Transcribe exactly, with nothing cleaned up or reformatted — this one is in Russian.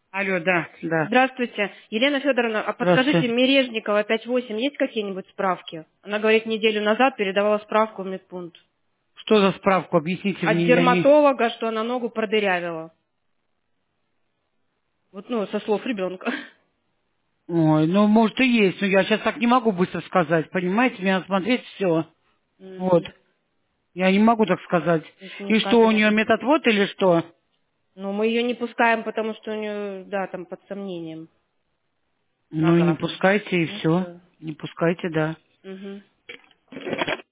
Алло, да, да. Здравствуйте. Елена Федоровна, а подскажите, Здравствуйте. Мережникова пять восемь, есть какие-нибудь справки? Она говорит, неделю назад передавала справку в медпункт. Что за справку? Объясните От мне, я не... дерматолога, что она ногу продырявила. Вот, ну, со слов ребенка. Ой, ну, может и есть, но я сейчас так не могу быстро сказать, понимаете? Мне надо смотреть все. Вот. М, Я не могу так сказать. Если не И что, у скажете. нее методвод или что? Но мы ее не пускаем, потому что у нее, да, там под сомнением Ну, не нога. пускайте и Ну все. все. Не пускайте, да. Угу.